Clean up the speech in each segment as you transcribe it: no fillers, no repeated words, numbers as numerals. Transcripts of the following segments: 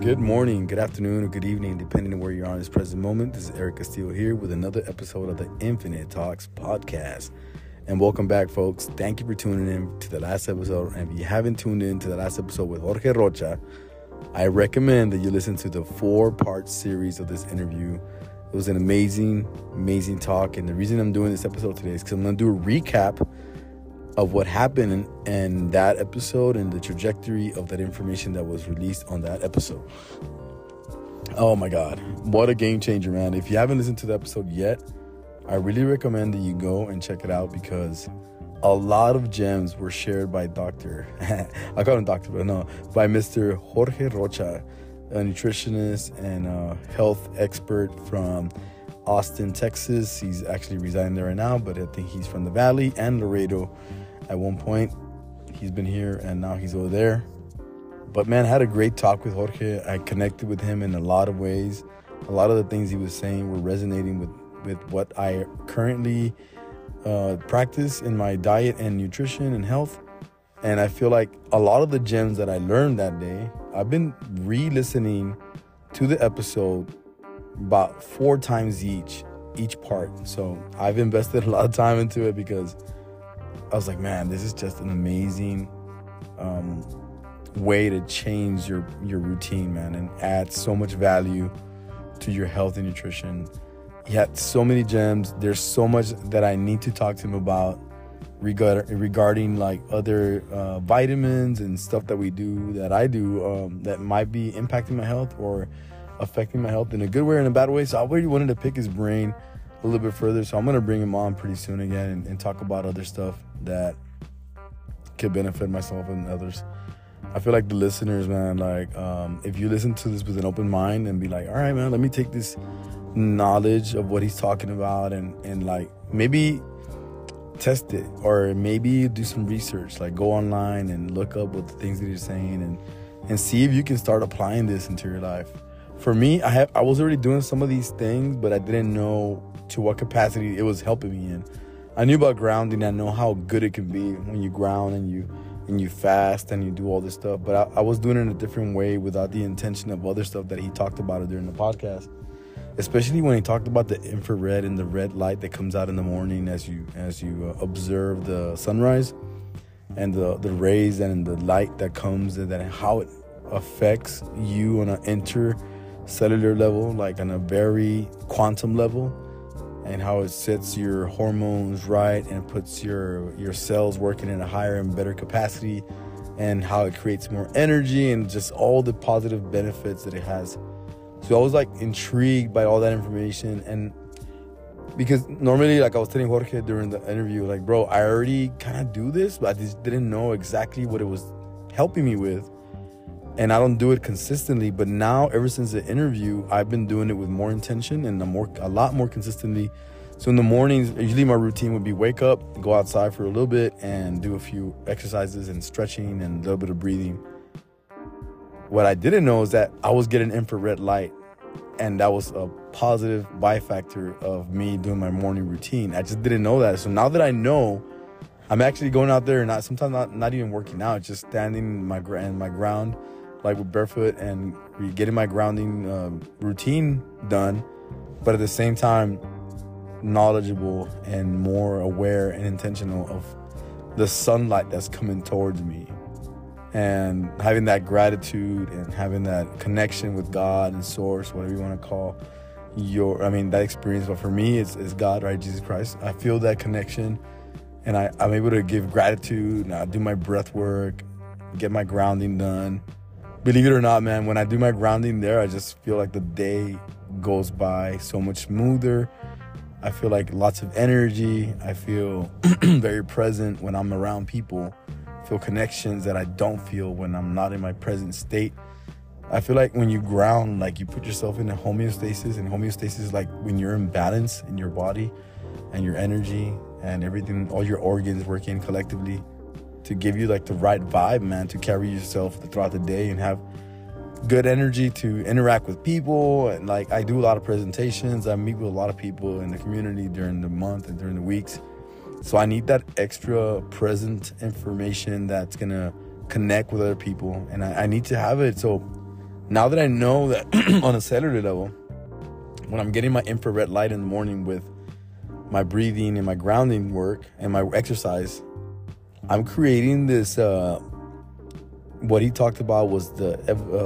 Good morning, good afternoon, or good evening, depending on where you are in this present moment. This is Eric Castillo here with another episode of the Infinite Talks podcast. And welcome back, folks. Thank you for tuning in to the last episode. And if you haven't tuned in to the last episode with Jorge Rocha, I recommend that you listen to the 4-part series of this interview. It was an amazing talk. And the reason I'm doing this episode today is because I'm going to do a recap of what happened in that episode and the trajectory of that information that was released on that episode. Oh my God, what a game changer, man. If you haven't listened to the episode yet, I really recommend that you go and check it out because a lot of gems were shared by I call him Doctor, but no, by Mr. Jorge Rocha, a nutritionist and a health expert from Austin, Texas. He's actually residing there right now, but I think he's from the Valley and Laredo. At one point, he's been here and now he's over there. But man, I had a great talk with Jorge. I connected with him in a lot of ways. A lot of the things he was saying were resonating with what I currently practice in my diet and nutrition and health. And I feel like a lot of the gems that I learned that day, I've been re-listening to the episode about 4 times each part. So I've invested a lot of time into it because I was like, man, this is just an amazing way to change your routine, man, and add so much value to your health and nutrition. He had so many gems. There's so much that I need to talk to him about regarding like other vitamins and stuff that I do that might be impacting my health or affecting my health in a good way or in a bad way. So I really wanted to pick his brain a little bit further. So I'm going to bring him on pretty soon again and talk about other stuff that could benefit myself and others. I feel like the listeners, man, like if you listen to this with an open mind and be like, all right, man, let me take this knowledge of what he's talking about and like maybe test it or maybe do some research, like go online and look up what the things that he's saying and see if you can start applying this into your life. For me, I was already doing some of these things, but I didn't know to what capacity it was helping me in. I knew about grounding. I know how good it can be when you ground and you fast and you do all this stuff. But I was doing it in a different way without the intention of other stuff that he talked about during the podcast. Especially when he talked about the infrared and the red light that comes out in the morning as you observe the sunrise and the rays and the light that comes and then how it affects you on an intercellular level, like on a very quantum level, and how it sets your hormones right and puts your cells working in a higher and better capacity, and how it creates more energy and just all the positive benefits that it has. So I was like intrigued by all that information, and because normally, like I was telling Jorge during the interview, like, bro, I already kind of do this, but I just didn't know exactly what it was helping me with. And I don't do it consistently, but now ever since the interview, I've been doing it with more intention and a lot more consistently. So in the mornings, usually my routine would be wake up, go outside for a little bit and do a few exercises and stretching and a little bit of breathing. What I didn't know is that I was getting infrared light, and that was a positive byfactor of me doing my morning routine. I just didn't know that. So now that I know, I'm actually going out there and sometimes not even working out, just standing in my ground, like with barefoot and getting my grounding routine done, but at the same time knowledgeable and more aware and intentional of the sunlight that's coming towards me, and having that gratitude and having that connection with God and source, whatever you want to call that experience. But for me, it's God, right? Jesus Christ. I feel that connection, and I'm able to give gratitude, and I do my breath work, get my grounding done. Believe it or not, man, when I do my grounding there, I just feel like the day goes by so much smoother. I feel like lots of energy. I feel very present when I'm around people. I feel connections that I don't feel when I'm not in my present state. I feel like when you ground, like you put yourself in a homeostasis, and homeostasis is like when you're in balance in your body and your energy and everything, all your organs working collectively to give you like the right vibe, man, to carry yourself throughout the day and have good energy to interact with people. And like I do a lot of presentations. I meet with a lot of people in the community during the month and during the weeks. So I need that extra present information that's gonna connect with other people, and I need to have it. So Now that I know that on a cellular level, when I'm getting my infrared light in the morning with my breathing and my grounding work and my exercise, I'm creating this, what he talked about was the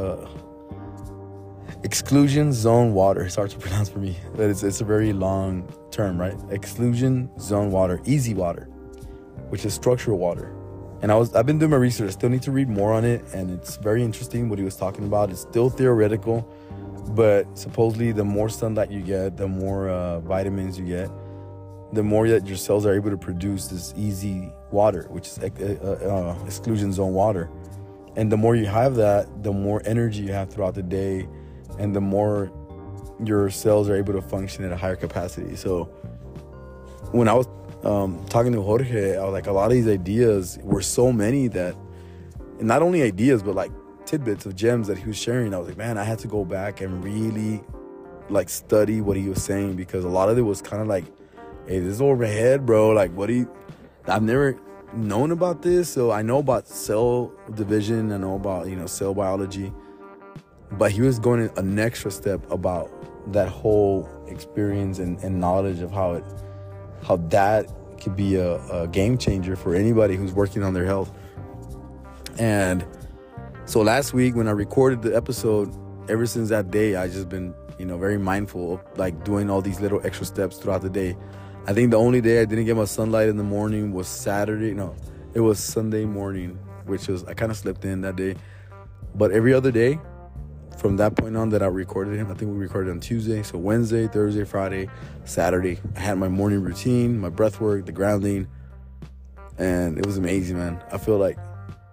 exclusion zone water. It's hard to pronounce for me, but it's a very long term, right? Exclusion zone water, easy water, which is structural water. And I've been doing my research. I still need to read more on it, and it's very interesting what he was talking about. It's still theoretical, but supposedly the more sunlight you get, the more vitamins you get, the more that your cells are able to produce this easy water, which is exclusion zone water. And the more you have that, the more energy you have throughout the day, and the more your cells are able to function at a higher capacity. So when I was talking to Jorge, I was like, a lot of these ideas were so many that, and not only ideas, but like tidbits of gems that he was sharing. I was like, man, I had to go back and really like study what he was saying, because a lot of it was kind of like, hey, this is over my head, bro. Like, I've never known about this. So I know about cell division, I know about, cell biology, but he was going an extra step about that whole experience and knowledge of how that could be a game changer for anybody who's working on their health. And so last week when I recorded the episode, ever since that day, I just been, very mindful of like doing all these little extra steps throughout the day. I think the only day I didn't get my sunlight in the morning was Saturday. No, it was Sunday morning, which was, I kind of slept in that day. But every other day from that point on that I recorded him, I think we recorded on Tuesday. So Wednesday, Thursday, Friday, Saturday, I had my morning routine, my breath work, the grounding, and it was amazing, man. I feel like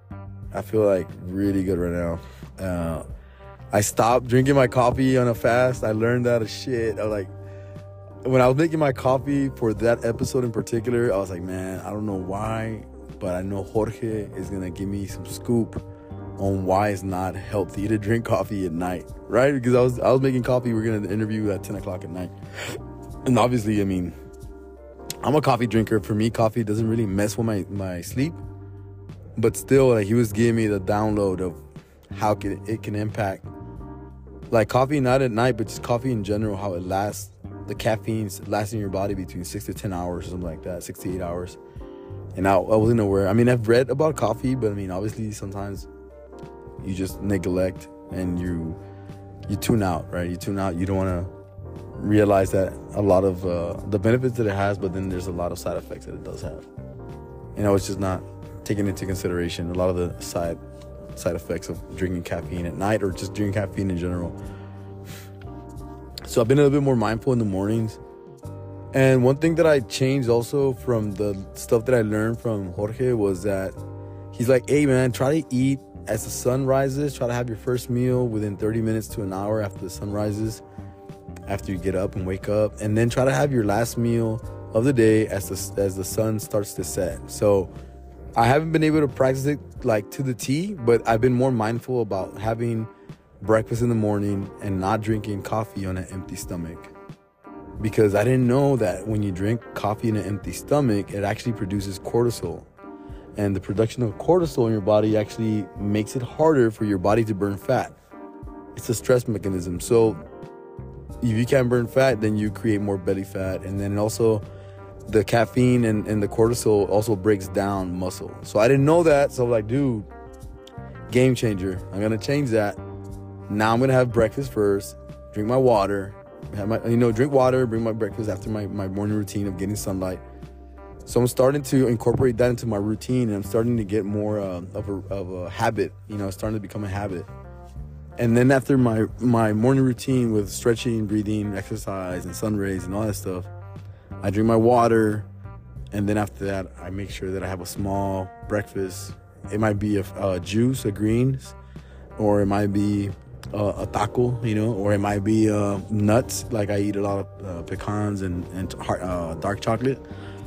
really good right now. I stopped drinking my coffee on a fast. I learned that as shit. I was like, when I was making my coffee for that episode in particular, I was like, man, I don't know why, but I know Jorge is gonna give me some scoop on why it's not healthy to drink coffee at night, right? Because I was making coffee. We're gonna interview at 10 o'clock at night, and obviously, I mean, I'm a coffee drinker. For me, coffee doesn't really mess with my sleep, but still, like, he was giving me the download of how it can impact, like, coffee not at night, but just coffee in general, how it lasts. The caffeine lasts in your body between 6 to 10 hours or something like that, 6 to 8 hours. And I wasn't aware. I mean, I've read about coffee, but I mean, obviously sometimes you just neglect and you tune out, right? You tune out. You don't want to realize that a lot of the benefits that it has, but then there's a lot of side effects that it does have. It's just not taken into consideration, a lot of the side effects of drinking caffeine at night or just drinking caffeine in general. So I've been a little bit more mindful in the mornings. And one thing that I changed also from the stuff that I learned from Jorge was that he's like, hey, man, try to eat as the sun rises. Try to have your first meal within 30 minutes to an hour after the sun rises, after you get up and wake up. And then try to have your last meal of the day as the sun starts to set. So I haven't been able to practice it like to the T, but I've been more mindful about having breakfast in the morning and not drinking coffee on an empty stomach, because I didn't know that when you drink coffee in an empty stomach, it actually produces cortisol, and the production of cortisol in your body actually makes it harder for your body to burn fat. It's a stress mechanism. So if you can't burn fat, then you create more belly fat, and then also the caffeine and the cortisol also breaks down muscle. So I didn't know that, so I was like, dude, game changer. I'm gonna change that. Now I'm going to have breakfast first, drink my water, drink water, bring my breakfast after my morning routine of getting sunlight. So I'm starting to incorporate that into my routine, and I'm starting to get more of a habit, starting to become a habit. And then after my morning routine with stretching, breathing, exercise, and sun rays and all that stuff, I drink my water. And then after that, I make sure that I have a small breakfast. It might be a juice, a greens, or it might be a taco, or it might be nuts. Like, I eat a lot of pecans and dark chocolate.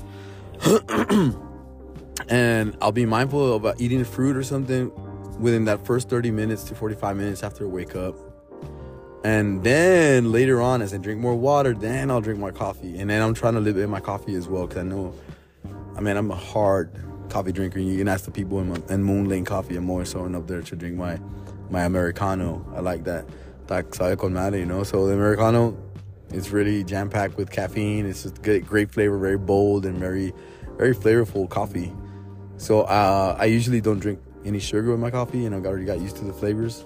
And I'll be mindful about eating fruit or something within that first 30 minutes to 45 minutes after I wake up. And then later on, as I drink more water, then I'll drink my coffee. And then I'm trying to limit my coffee as well, because I'm a hard coffee drinker. You can ask the people in Moon Lane Coffee. I'm always showing up there to drink my my Americano. I like that. Sabe con madre, you know. So the Americano, it's really jam-packed with caffeine. It's just good, great flavor, very bold and very, very flavorful coffee. So I usually don't drink any sugar with my coffee, and I've already got used to the flavors.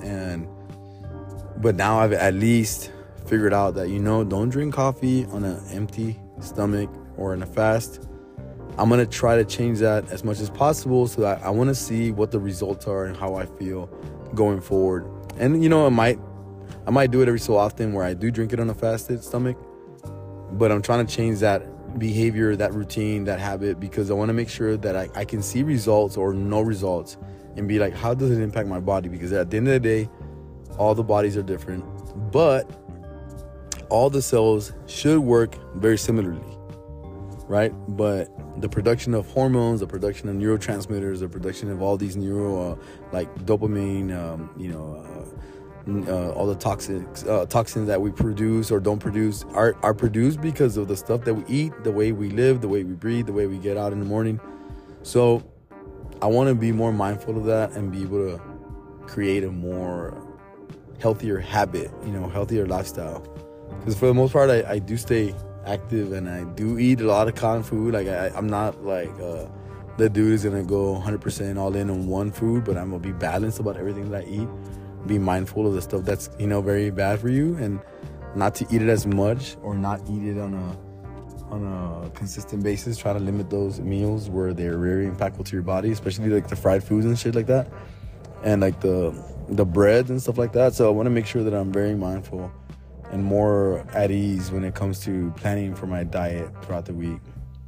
But now I've at least figured out that, don't drink coffee on an empty stomach or in a fast. I'm going to try to change that as much as possible, so that I want to see what the results are and how I feel going forward. And, I might do it every so often where I do drink it on a fasted stomach, but I'm trying to change that behavior, that routine, that habit, because I want to make sure that I can see results or no results and be like, how does it impact my body? Because at the end of the day, all the bodies are different, but all the cells should work very similarly, right? But the production of hormones, the production of neurotransmitters, the production of all these like dopamine, all the toxins that we produce or don't produce are produced because of the stuff that we eat, the way we live, the way we breathe, the way we get out in the morning. So I want to be more mindful of that and be able to create a more healthier habit, healthier lifestyle. Because for the most part, I do stay active and I do eat a lot of cotton food. Like I'm not like the dude is gonna go 100% all in on one food, but I'm gonna be balanced about everything that I eat. Be mindful of the stuff that's very bad for you, and not to eat it as much or not eat it on a consistent basis. Try to limit those meals where they're very impactful to your body, especially like the fried foods and shit like that, and like the breads and stuff like that. So I want to make sure that I'm very mindful and more at ease when it comes to planning for my diet throughout the week.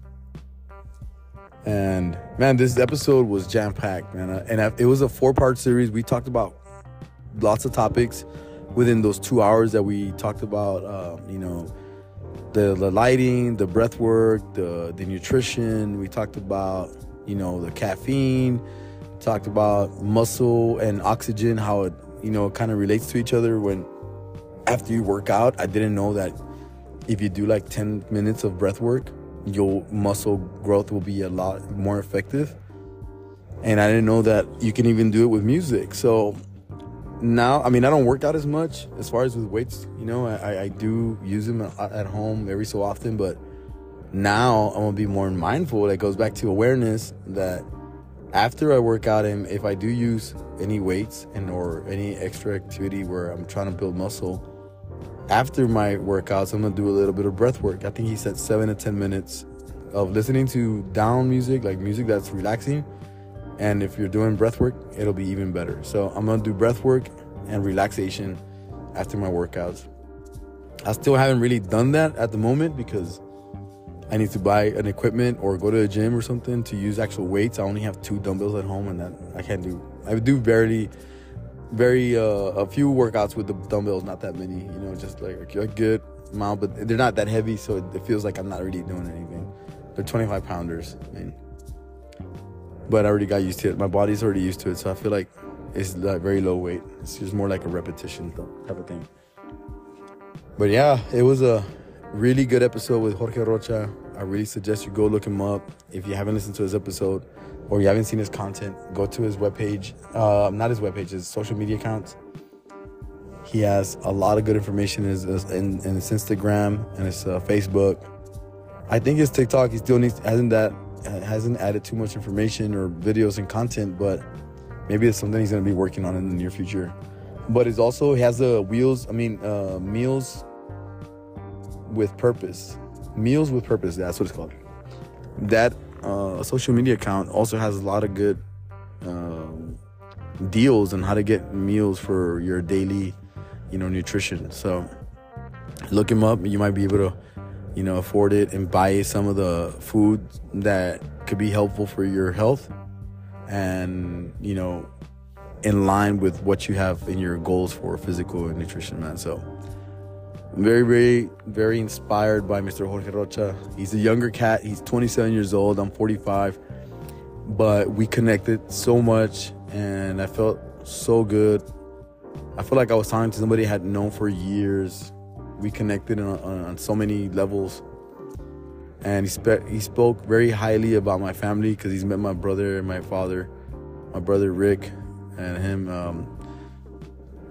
And man, this episode was jam-packed, man. It was a 4-part series. We talked about lots of topics within those 2 hours that we talked about, the lighting, the breath work, the nutrition. We talked about, the caffeine, talked about muscle and oxygen, how it, kind of relates to each other when after you work out. I didn't know that if you do like 10 minutes of breath work, your muscle growth will be a lot more effective. And I didn't know that you can even do it with music. So now, I don't work out as much as far as with weights. I do use them at home every so often, but now I'm gonna be more mindful. That goes back to awareness that after I work out, and if I do use any weights or any extra activity where I'm trying to build muscle, after my workouts, I'm gonna do a little bit of breath work. I think he said 7 to 10 minutes of listening to down music, like music that's relaxing. And if you're doing breath work, it'll be even better. So I'm going to do breath work and relaxation after my workouts. I still haven't really done that at the moment because I need to buy an equipment or go to a gym or something to use actual weights. I only have 2 dumbbells at home, and that I can't do. I would do a few workouts with the dumbbells, not that many, just like a good amount, but they're not that heavy. So it feels like I'm not really doing anything. They're 25 pounders, but I already got used to it. My body's already used to it, so I feel like it's like very low weight. It's just more like a repetition type of thing. But yeah, it was a really good episode with Jorge Rocha. I really suggest you go look him up. If you haven't listened to his episode or you haven't seen his content, go to his webpage. Not his webpage, his social media accounts. He has a lot of good information in his Instagram and his Facebook. I think his TikTok, he still hasn't added too much information or videos and content, but maybe it's something he's going to be working on in the near future. But he has the meals with purpose. Meals with purpose, that's what it's called. That social media account also has a lot of good deals on how to get meals for your daily, nutrition. So look him up. You might be able to afford it and buy some of the food that could be helpful for your health and, in line with what you have in your goals for physical and nutrition, man. So I'm very, very, very inspired by Mr. Jorge Rocha. He's a younger cat. He's 27 years old. I'm 45. But we connected so much and I felt so good. I feel like I was talking to somebody I had known for years. We connected on so many levels, and he spoke very highly about my family because he's met my brother and my father, my brother Rick, and him.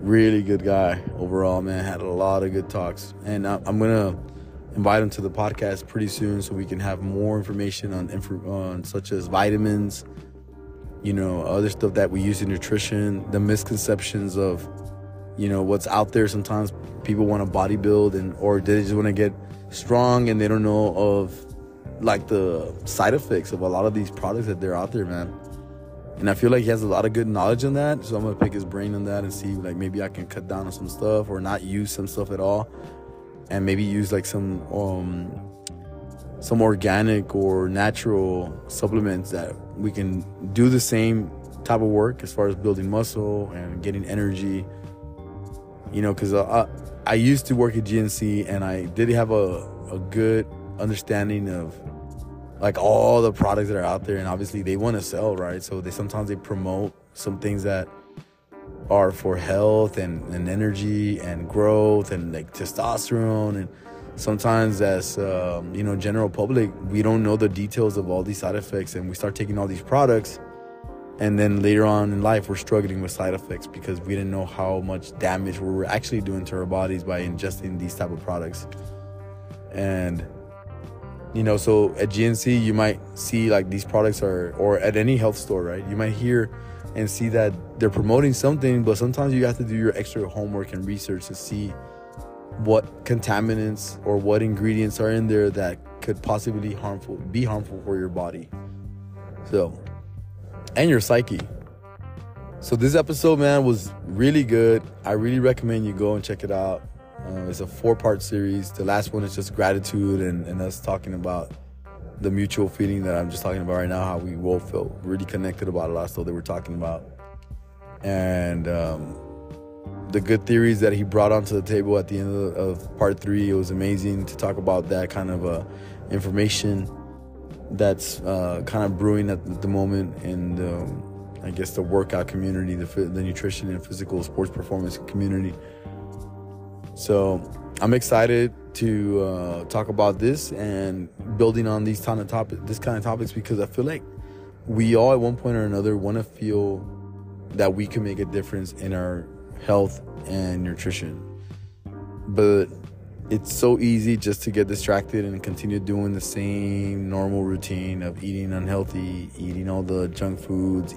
Really good guy overall, man. Had a lot of good talks. And I'm going to invite him to the podcast pretty soon so we can have more information on such as vitamins, other stuff that we use in nutrition, the misconceptions of, what's out there. Sometimes people want to bodybuild or they just want to get strong and they don't know of like the side effects of a lot of these products that they're out there, man. And I feel like he has a lot of good knowledge on that. So I'm going to pick his brain on that and see like maybe I can cut down on some stuff or not use some stuff at all. And maybe use like some organic or natural supplements that we can do the same type of work as far as building muscle and getting energy. Because I used to work at GNC and I did have a good understanding of like all the products that are out there, and obviously they want to sell, right? So sometimes they promote some things that are for health and energy and growth and like testosterone, and sometimes as general public, we don't know the details of all these side effects, and we start taking all these products, and then later on in life we're struggling with side effects because we didn't know how much damage we were actually doing to our bodies by ingesting these type of products. And so at GNC you might see like these products or at any health store, right? You might hear and see that they're promoting something, but sometimes you have to do your extra homework and research to see what contaminants or what ingredients are in there that could possibly be harmful for your body. And your psyche. So this episode, man, was really good. I really recommend you go and check it out. It's a 4-part series. The last one is just gratitude and us talking about the mutual feeling that I'm just talking about right now, how we both felt really connected about a lot of stuff that we're talking about. And the good theories that he brought onto the table at the end of part 3, it was amazing to talk about that kind of information that's kind of brewing at the moment in I guess the workout community, the nutrition and physical sports performance community. So I'm excited to talk about this and building on this kind of topics because I feel like we all at one point or another want to feel that we can make a difference in our health and nutrition. But it's so easy just to get distracted and continue doing the same normal routine of eating unhealthy, eating all the junk foods,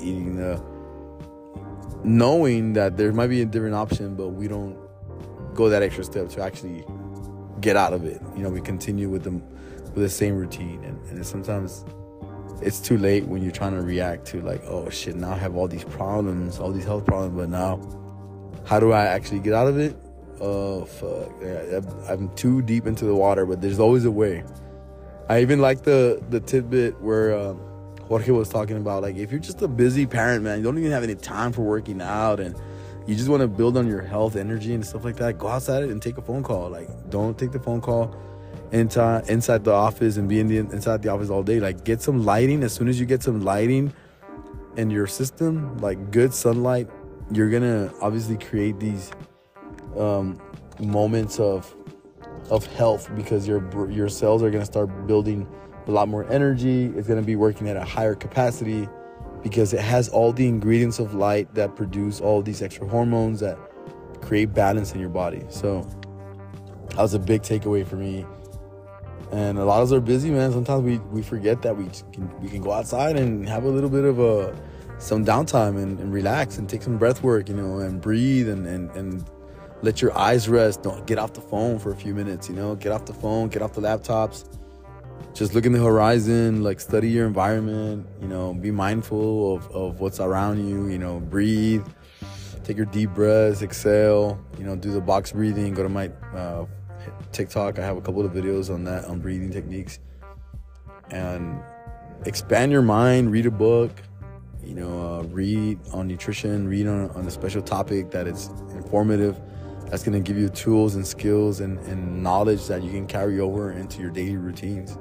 knowing that there might be a different option, but we don't go that extra step to actually get out of it. We continue with the same routine, and sometimes it's too late when you're trying to react to like, oh shit, now I have all these problems, all these health problems, but now how do I actually get out of it? Oh fuck, yeah, I'm too deep into the water, but there's always a way. I even like the tidbit where Jorge was talking about, like, if you're just a busy parent, man, you don't even have any time for working out and you just want to build on your health, energy and stuff like that, go outside and take a phone call. Like, don't take the phone call inside the office and be inside the office all day. Like, get some lighting. As soon as you get some lighting in your system, like good sunlight, you're gonna obviously create these moments of health, because your cells are gonna start building a lot more energy. It's gonna be working at a higher capacity because it has all the ingredients of light that produce all these extra hormones that create balance in your body. So that was a big takeaway for me. And a lot of us are busy, man. Sometimes we forget that we can go outside and have a little bit of some downtime and relax and take some breath work, and breathe and let your eyes rest. Don't get off the phone for a few minutes, get off the phone, get off the laptops. Just look in the horizon, like study your environment, be mindful of what's around you, breathe, take your deep breaths, exhale, do the box breathing. Go to my TikTok. I have a couple of videos on that, on breathing techniques. And expand your mind, read a book, read on nutrition, read on a special topic that is informative. That's going to give you tools and skills and knowledge that you can carry over into your daily routines.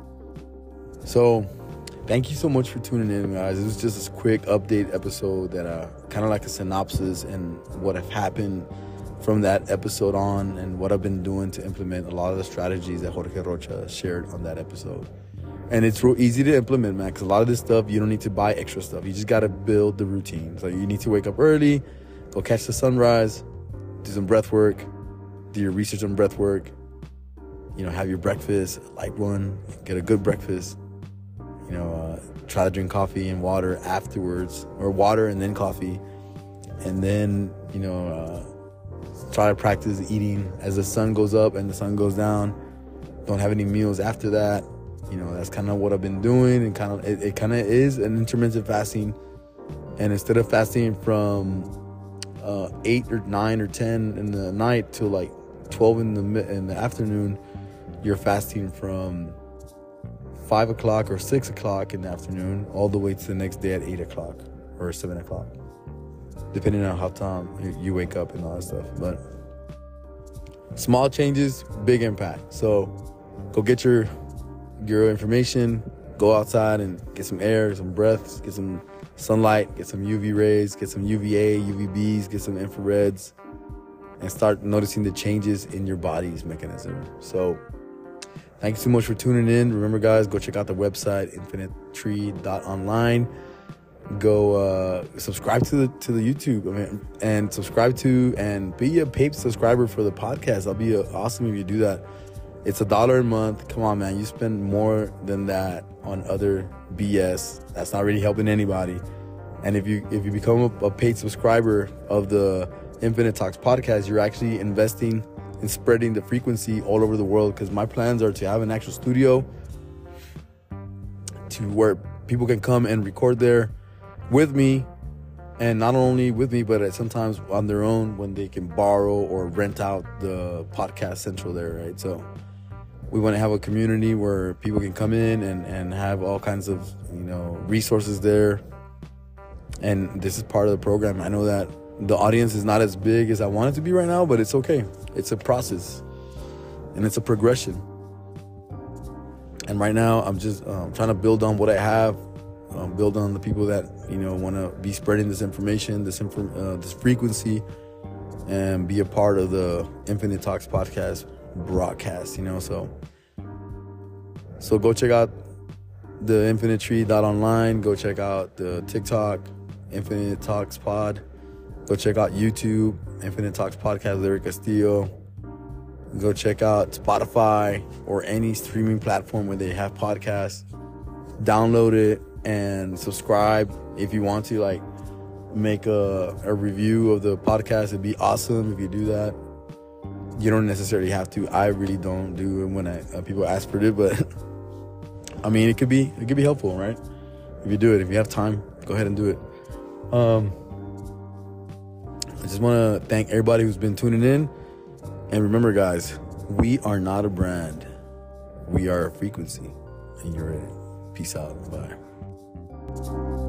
So thank you so much for tuning in, guys. It was just a quick update episode that kind of like a synopsis and what have happened from that episode on and what I've been doing to implement a lot of the strategies that Jorge Rocha shared on that episode. And it's real easy to implement, man, because a lot of this stuff, you don't need to buy extra stuff. You just got to build the routine. So you need to wake up early, go Go catch the sunrise, do some breath work, do your research on breath work, have your breakfast, light one, get a good breakfast, try to drink coffee and water afterwards, or water and then coffee, and then, try to practice eating as the sun goes up and the sun goes down. Don't have any meals after that. That's kind of what I've been doing, and it kind of is an intermittent fasting. And instead of fasting from 8 or 9 or 10 in the night till like 12 in the afternoon, you're fasting from 5 o'clock or 6 o'clock in the afternoon all the way to the next day at 8 o'clock or 7 o'clock, depending on how time you wake up and all that stuff. But small changes, big impact. So go get your information, go outside and get some air, some breaths, get some sunlight, get some UV rays, get some UVA, UVBs, get some infrareds, and start noticing the changes in your body's mechanism. So thank you so much for tuning in. Remember, guys, go check out the website, infinitytree.online. Go subscribe to the YouTube, and subscribe to and be a paid subscriber for the podcast. That'll be awesome if you do that. It's $1 a month. Come on, man. You spend more than that on other BS. That's not really helping anybody. And if you become a paid subscriber of the Infinite Talks podcast, you're actually investing in spreading the frequency all over the world, because my plans are to have an actual studio to where people can come and record there with me, and not only with me, but sometimes on their own when they can borrow or rent out the podcast central there, right? So we want to have a community where people can come in and have all kinds of, resources there. And this is part of the program. I know that the audience is not as big as I want it to be right now, but it's okay. It's a process and it's a progression. And right now I'm just trying to build on what I have, build on the people that, want to be spreading this information, this frequency, and be a part of the Infinite Talks podcast broadcast, so go check out the infinitytree.online. Go check out the TikTok, Infinite Talks Pod. Go check out YouTube, Infinite Talks Podcast, Larry Castillo. Go check out Spotify or any streaming platform where they have podcasts. Download it and subscribe if you want to, make a review of the podcast. It'd be awesome if you do that. You don't necessarily have to. I really don't do it when people ask for it, but it could be helpful, right? If you do it, if you have time, go ahead and do it. I just want to thank everybody who's been tuning in, and remember, guys, we are not a brand. We are a frequency, and you're it. Peace out. Bye.